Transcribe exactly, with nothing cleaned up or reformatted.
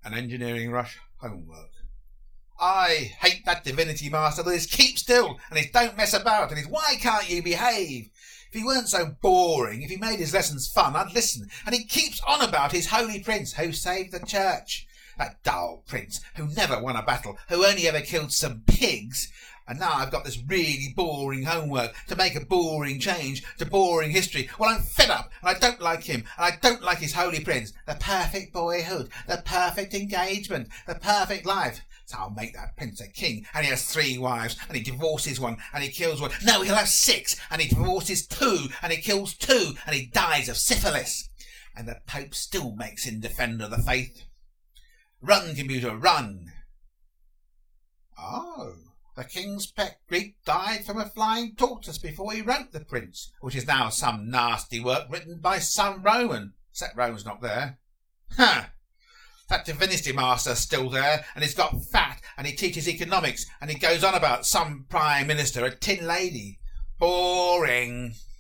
An engineering rush homework. I hate that divinity master that is keep still and his don't mess about and his why can't you behave. If he weren't so boring, if he made his lessons fun, I'd listen. And he keeps on about his holy prince who saved the church. That dull prince who never won a battle, who only ever killed some pigs. And now I've got this really boring homework to make a boring change to boring history. Well, I'm fed up, and I don't like him, and I don't like his holy prince. The perfect boyhood, the perfect engagement, the perfect life. So I'll make that prince a king, and he has three wives, and he divorces one, and he kills one. No, he'll have six, and he divorces two, and he kills two, and he dies of syphilis. And the Pope still makes him defender of the faith. Run, computer, run. Oh. The king's pet Greek died from a flying tortoise before he wrote The Prince, which is now some nasty work written by some Roman, except Rome's not there. Ha! That divinity master's still there, and he's got fat, and he teaches economics, and he goes on about some prime minister, a tin lady. Boring.